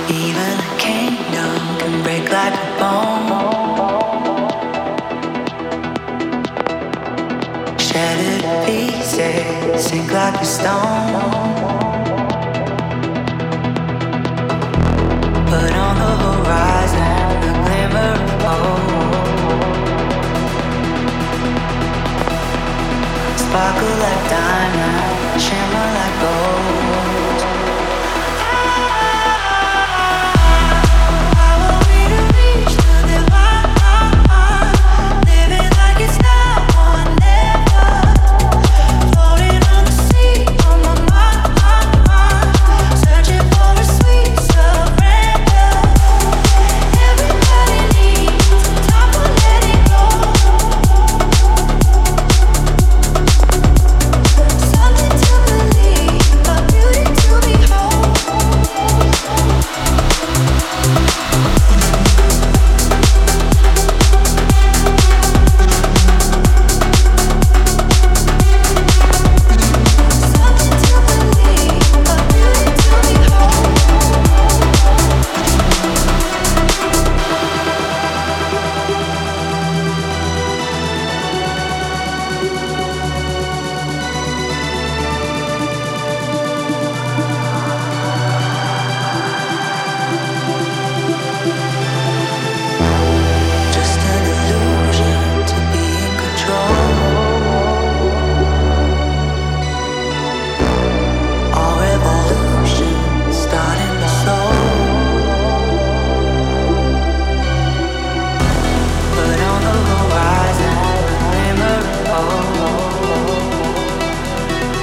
Even a kingdom can break like a bone. Shattered pieces sink like a stone. But on the horizon, a glimmer of hope. Sparkle like diamond, shimmer like gold.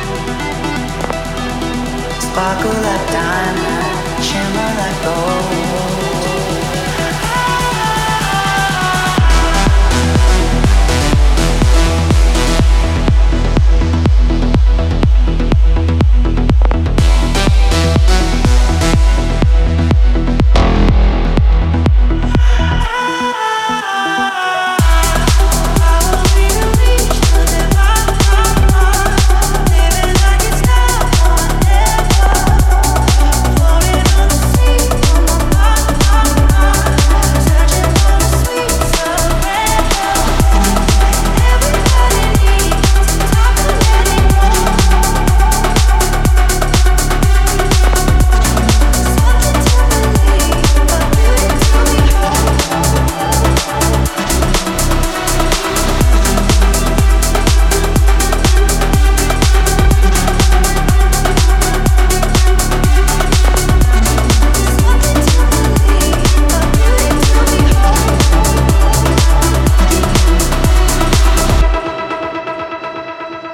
Sparkle like diamond, shimmer like gold.